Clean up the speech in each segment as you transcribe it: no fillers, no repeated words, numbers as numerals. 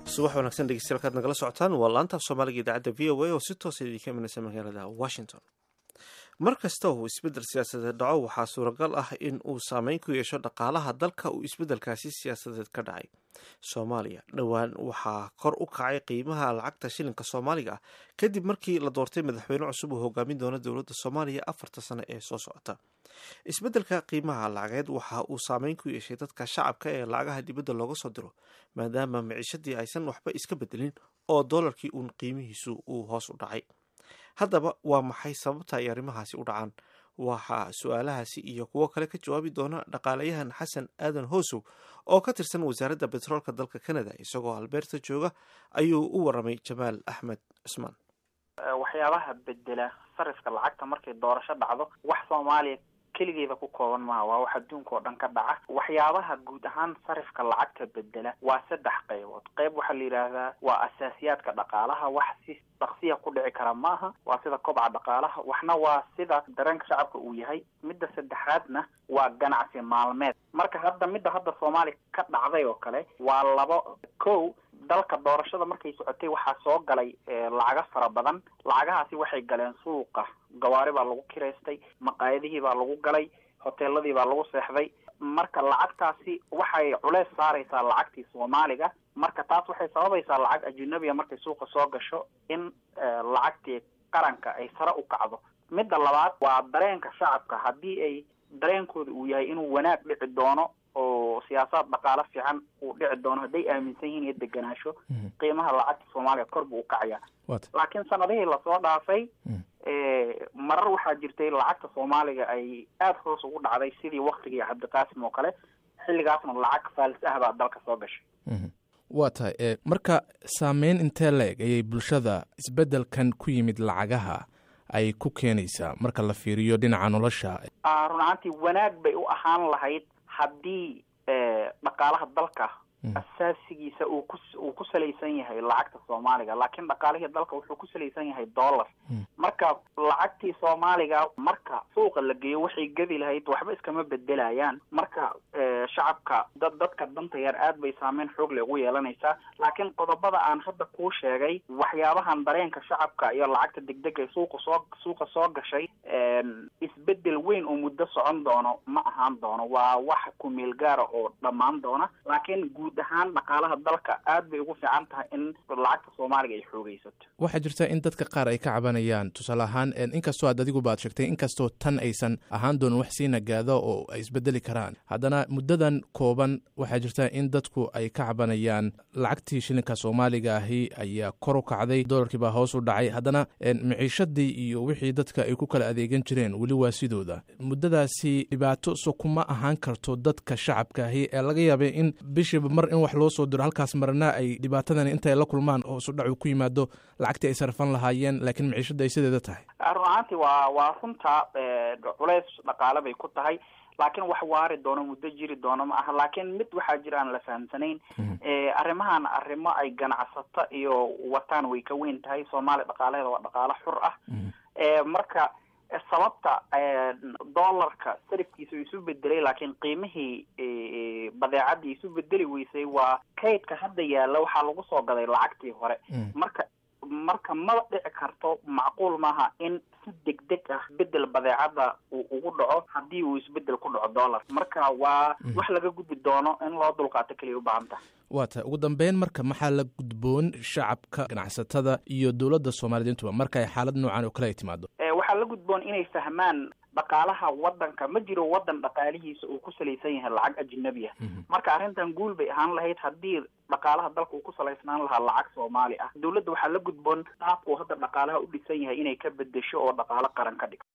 subax wanaagsan dhegeystayaal kaad nagala socotaan waa laanta af soomaaliga idaacadda v o a oo si toosa idinka imanaysa magaalada washington. mar kasta uu isbeddel siyaasadeed dhaco waxaa suuragal ah in uu saameyn ku yeesho dhaqaalaha dalka uu isbeddelkaasi siyaasadeed ka dhacay. soomaaliya dhowaan waxaa kor u kacay qiimaha lacagta shilinka soomaaliga ah kadib markii la doortay madaxweyne cusub oo hogaamin doona dowladda soomaaliya 4 sano ee soo socota. isbeddelka qiimaha lacageed waxa uu saameyn ku yeeshay dadka shacabka ee lacagaha dibadda looga soo diro maadaama miciishadii aysan waxba iska bedelin oo doolarkii uun qiimihiisu uu hoos u dhacay. haddaba waa maxay sababta ay arrimahaasi u dhacaan? waxaa su-aalahaasi iyo kuwo kale ka jawaabi doona dhaqaalayahan xasan aadan hoosow oo ka tirsan wasaaradda betroolka dalka canada. isagoo albeerta jooga ayuu u waramay jamaal axmed cusmaan. waxyaabaha bedela sarifka lacagta markay doorasho dhacdo wax soomaaliya keligeeda ku kooban maaha, waa wax adduunka oo dhan ka dhaca. waxyaabaha guud ahaan sarifka lacagta bedela waa 3 qaybood. qayb waxaa la yidhaahdaa waa asaasiyaadka dhaqaalaha, wax si shaksiya ku dhici kara maaha, waa sida kobca dhaqaalaha. waxna waa sida dareenka shacabka uu yahay. midda saddexaadna waa ganacsi maalmeed. marka hadda soomaaliya ka dhacday oo kale waa 2. dalka doorashada markay socotay waxaa soo galay lacaga fara badan. lacagahaasi waxay galeen suuqa, gawaari baa lagu kireystay, maqaayadihii baa lagu galay, hoteeladii baa lagu seexday. marka lacagtaasi waxay culeys saaraysaa lacagtii soomaaliga. marka taas waxay sababaysaa lacag ajnabiya markay suuqa soo gasho in lacagtii qaranka ay sare u kacdo. midda labaad waa dareenka shacabka. haddii ay dareenkooda uu yahay inuu wanaag dhici doono oo siyaasad dhaqaale fiican uu dhici doono, hadday aaminsan yihiin iyo deganaansho, qiimaha lacagta soomaaliya kor buu u kacayaa. laakiin sanadihii lasoo dhaafay marar waxaa jirtay lacagta soomaaliga ay aada hoos ugu dhacday, sidii waktigii cabdiqaasim oo kale. xilligaasna lacag faalis ah baa dalka soo gashay. waa tahay marka saameyn intee la-eg ayay bulshada isbeddelkan ku yimid lacagaha ay ku keenaysaa marka la fiiriyo dhinaca nolosha? run ahaantii wanaag bay u ahaan lahayd haddii dhaqaalaha dalka asaasigiisa uu ku salaysan yahay lacagta soomaaliga, laakiin dhaqaalihii dalka wuxuu ku salaysan yahay dollar. marka lacagtii soomaaliga marka suuqa la geeyo waxay gedi lahayd waxba iskama bedelayaan. marka shacabka dadka danta yar aad bay saameyn xoog leh ugu yeelanaysaa. laakiin qodobada aan hadda kuu sheegay, waxyaabahan dareenka shacabka iyo lacagta degdega suuqa soo gashay, isbedel weyn oo muddo socon doono ma ahaan doono. waa wax ku meel gaara oo dhammaan doona. laakiin guud ahaan dhaqaalaha dalka aad bay ugu fiican tahay in lacagta soomaaliga ay xoogaysato. waxaa jirta in dadka qaar ay ka cabanayaan, tusaale ahaan inkastoo aad adigu baad sheegtay inkastoo tan aysan ahaan doonin wax sii nagaado oo ay isbedeli karaan, haddana muddadan kooban waxaa jirta in dadku ay ka cabanayaan lacagtii shilinka soomaaliga ahi ayaa kor u kacday, doolarkii baa hoos u dhacay, haddana miciishadii iyo wixii dadka ay ku kala adeegan jireen weli waa sidooda. muddadaasi dhibaato so kuma ahaan karto dadka shacabka ahi ee laga yaabay in bishiiba mar in wax loo soo diro, halkaas marna ay dhibaatadan intay la kulmaan hoos u dhacu ku yimaado lacagtii ay sarfan lahaayeen, laakiin miciishada ay sideeda tahay. run ahaantii waa runta culays dhaqaale bay ku tahay, laakiin wax waari doono muddo jiri doono ma aha. laakiin mid waxaa jira aan la fahamsanayn. arrimahan arrimo ay ganacsato iyo wataan way ka weyn tahay. soomaaliya dhaqaalaheeda waa dhaqaalo xur ah. marka sababta dollarka sarifkiisa isu bedelay laakiin qiimihii badeecadii isu bedeli weysay waa kaydka hadda yaalla waxaa lagu soo gaday lacagtii hore. marka ma dhici karto, macquul maaha in si degdeg ah bedel badeecada uu ugu dhaco haddii uu isbedel ku dhaco dollar. marka waa wax laga gudbi doono, in loo dulqaato keliya u baahan tahay. waa tahay ugu dambeyn marka maxaa la gudboon shacabka, ganacsatada iyo dowladda soomaaliyeedintuba marka ay xaalad noocan oo kale ay timaado? waxaa la gudboon inay fahmaan dhaqaalaha wadanka. ma jiro wadan dhaqaalihiisa uu ku salaysan yahay lacag ajnabiya. marka arrintan guul bay ahaan lahayd haddii dhaqaalaha dalka uu ku salaysnaan lahaa lacag soomaali ah. dowladda waxaa la gudboon qaabkuu hadda dhaqaalaha u dhisan yahay inay ka bedesho oo dhaqaalo qaran ka dhigto.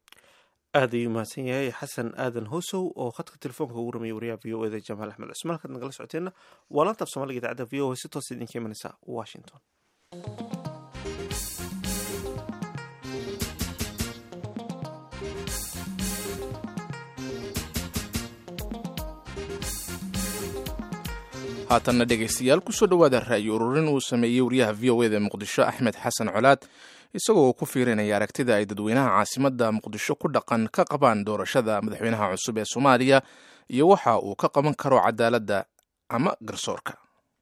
aad ayuu mahadsan yahay xasan aadan hoosow oo khadka telefoonka ugu ramaya wariyaha v o eda jamaal axmed cusmaan. halkaad nagala socoteenna waa laanta af soomaaliga idaacadda v o a si toos idinka imanaysa washington. haatanna dhegaystayaal kusoo dhowaada ra'yi ururin uu sameeyey wariyaha v o eda muqdisho axmed xasan colaad, isagoo ku fiirinaya aragtida ay dadweynaha caasimadda muqdisho ku dhaqan ka qabaan doorashada madaxweynaha cusub ee soomaaliya iyo waxa uu ka qaban karo cadaaladda ama garsoorka.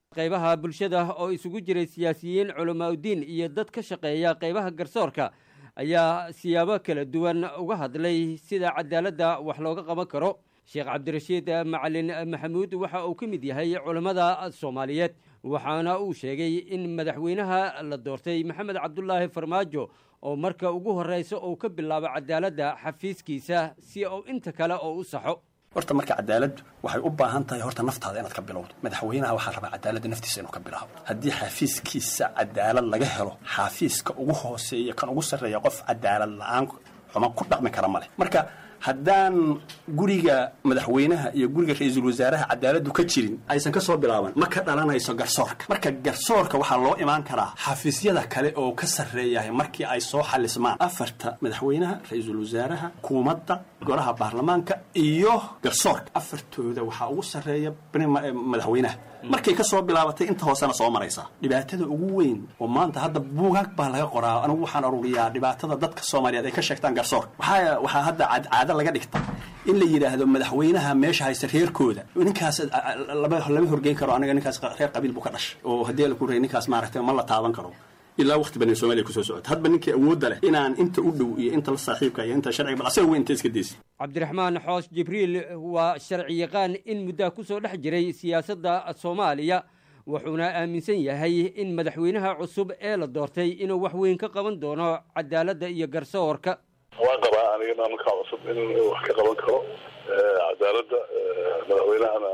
qaybaha bulshada oo isugu jiray siyaasiyiin culamaauddiin iyo dad ka shaqeeya qaybaha garsoorka ayaa siyaabo kala duwan uga hadlay sida cadaaladda wax looga qaban karo. sheekh cabdirashiid macalin maxamuud waxa uu ka mid yahay culammada soomaaliyeed, waxaana uu sheegay in madaxweynaha la doortay maxamed cabdulaahi farmaajo oo marka ugu horreysa uu ka bilaabo cadaaladda xafiiskiisa si uu inta kale oo u saxo. horta marka cadaaladdu waxay u baahan tahay horta naftaada inaad ka bilowdo. madaxweynaha waxaa rabaa cadaaladda naftiisa inuu ka bilaabo. haddii xafiiskiisa cadaalad laga helo, xafiiska ugu hooseeya kan ugu sarreeya qof cadaalad la-aan xuma ku dhaqmi kara ma leh. marka haddaan guriga madaxweynaha iyo guriga ra-iisul wasaaraha cadaaladdu ka jirin aysan ka soo bilaaban ma ka dhalanayso garsoorka. marka garsoorka waxaa loo imaan karaa xafiisyada kale oo ka sarreeyahay markii ay soo xalismaan afarta madaxweynaha, ra-iisul wasaaraha, hukuumadda, golaha baarlamaanka iyo garsoorka. afartooda waxaa ugu sarreeya madaxweynaha. markay ka soo bilaabatay inta hoosena soo maraysaa. dhibaatada ugu weyn oo maanta hadda buugaag baa laga qoraa, anigu waxaan ururiyaa dhibaatada dadka Soomaaliyeed ay ka sheegtaan garsoorka. waxaa hadda caado laga dhigta in la yiraahdo madaxweynaha meesha haysta reerkooda ninkaas laba horgeyn karo, aniga ninkaas reer qabiil buu ka dhashay oo haddii la ku reey ninkaas maaragtay ma la taaban karo ilaa waqti badan Soomaaliya ku soo socota. hadba ninkii awoodda leh inaan inta u dhow iyo inta la saaxiibka iyo inta sharciga bal asaga weyn inta iska deysay. cabdiraxmaan xoos jibriil waa sharci yaqaan in muddo ku soo dhex jiray siyaasadda Soomaaliya, wuxuuna aaminsan yahay in madaxweynaha cusub ee la doortay inuu wax weyn ka qaban doono cadaaladda iyo garsoorka. waan qabaa aniga maamulka cusub in wax ka qaban karo cadaaladda. madaxweynahana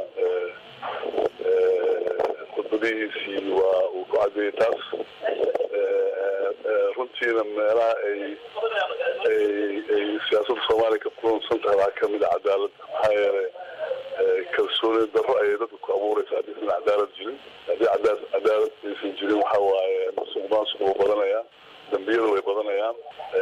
khudbadihiisii waa uu ku cadeeyey taas. runtiina meelaha ay siyaasadda Soomaaliya ka kulunsan tahay waxaa kamid a cadaaladda. maxaa yeelay kalsooni darro ayay dadka ku abuuraysa haddii aysan cadaalad jirin. haddii cadaalad aysan jirin waxa waaye musuqmaasuq wuu badanayaa, dambiyada way badanayaan.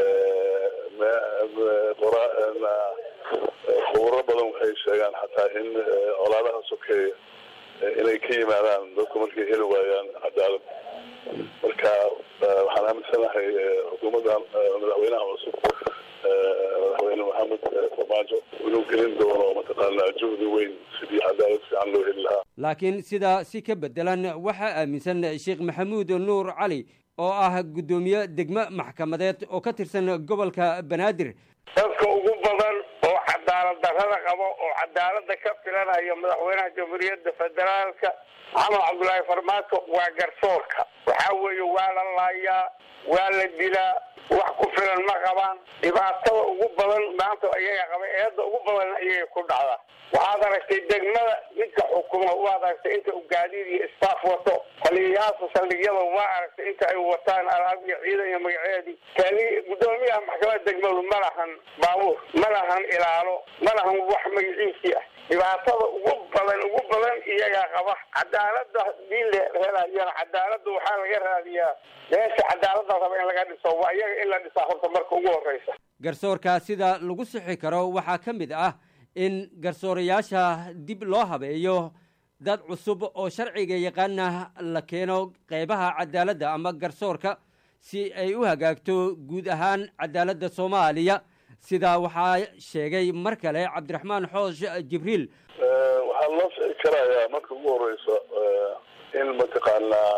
khubaro badan waxay sheegaan xataa in colaadaha sokeeya inay ka yimaadaan dadku markay heli waayaan cadaalad. marka waxaan aaminsanahay xukuumadda madaxweynaha cusub madaxweyne maxamed farmaajo inuu gelin doono mataqaanaa juhdi weyn sidii cadaalad fiican loo heli lahaa. laakiin sidaa si ka bedelan waxaa aaminsan sheekh maxamuud nuur cali oo ah guddoomiye degmo maxkamadeed oo ka tirsan gobolka banaadir. dadka ugu badan oo cadaalad darrada qabo oo cadaaladda ka filanaya madaxweynaha jamhuuriyadda federaalka maxamed cabdulaahi farmaajo waa garsoorka. waxaa weeye waa la laayaa, waa la dilaa, wax ku filan ma qabaan. dhibaatada ugu badan maanta ayaga qaba, eedda ugu badan ayay ku dhacdaa. waxaad aragtay degmada midka xukuma, waad aragtay inta uu gaadiid iyo istaaf wato. taliyayaasha saldhigyada waa aragtay inta ay wataan alaab iyo ciidan iyo magaceedii. kani guddoomiyaha maxkamadda degmadu ma lahan baabuur, ma lahan ilaalo, ma lahan wax magaciisii ah. dhibaatada ugu badan iyagaa qaba. cadaaladda hadii la helayana cadaaladda waxaa laga raadiyaa meesha cadaaladda raba in laga dhiso, waa iyaga in la dhisaa horta marka ugu horreysa. garsoorka sida lagu sixi karo waxaa ka mid ah in garsoorayaasha dib loo habeeyo, dad cusub oo sharciga yaqaana la keeno qaybaha cadaaladda ama garsoorka si ay u hagaagto guud ahaan cadaaladda Soomaaliya. sidaa waxaa sheegay mar kale cabdiraxmaan xoos jibriil. waxaa loo sixi karayaa marka ugu horeysa in mataqaanaa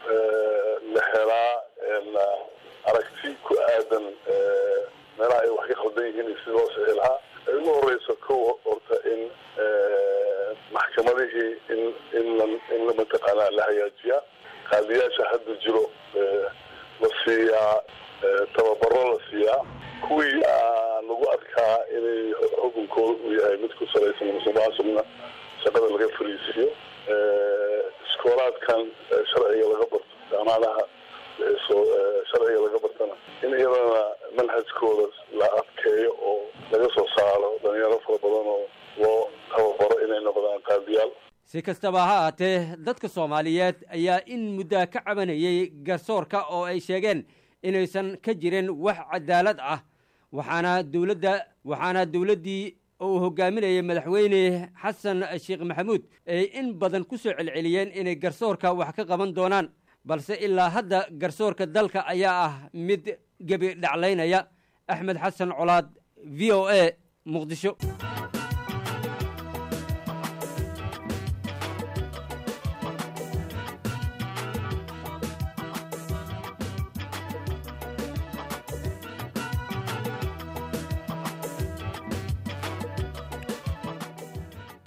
la helaa aragti ku aadan meelaha ay wax ka qaldan yihiin si loo sixi lahaa. ay ugu horeysa kow horta in maxkamadihii in la mataqaanaa la hagaajiyaa. qaadiyaasha hadda jiro la siiyaa tababaro la siiyaa. kuwii lagu arkaa inay xukunkooda uu yahay mid ku salaysan musuqmaasuqna shaqada laga fariisiyo. iskoolaadkan sharciga laga barto, jaamacadaha sharciga laga bartana in iyadana manhajkooda la adkeeyo oo laga soo saaro dhalinyaro fara badan oo loo tababaro inay noqdaan qaadiyaal. si kastaba ha ahaatee dadka Soomaaliyeed ayaa in muddo ka cabanayay garsoorka oo ay sheegeen inaysan ka jirin wax cadaalad ah. waxaana dowladdii uu hogaaminayay madaxweyne xasan sheekh maxamuud ay in badan ku soo celceliyeen inay garsoorka wax ka qaban doonaan, balse ilaa hadda garsoorka dalka ayaa ah mid gebi dhaclaynaya. axmed xasan colaad, VOA, muqdisho.